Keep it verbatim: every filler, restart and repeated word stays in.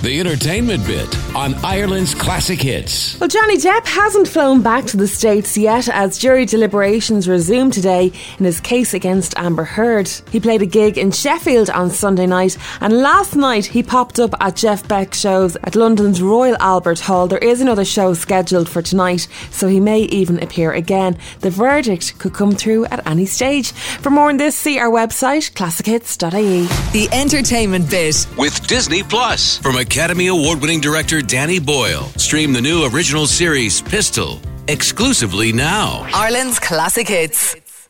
The entertainment bit on Ireland's Classic Hits. Well, Johnny Depp hasn't flown back to the States yet as jury deliberations resume today in his case against Amber Heard. He played a gig in Sheffield on Sunday night, and last night he popped up at Jeff Beck shows at London's Royal Albert Hall. There is another show scheduled for tonight, so he may even appear again. The verdict could come through at any stage. For more on this, see our website, classic hits dot I E. The entertainment bit With Disney Plus. From Academy Award-winning director Danny Boyle. Stream the new original series Pistol exclusively now. Ireland's Classic Hits.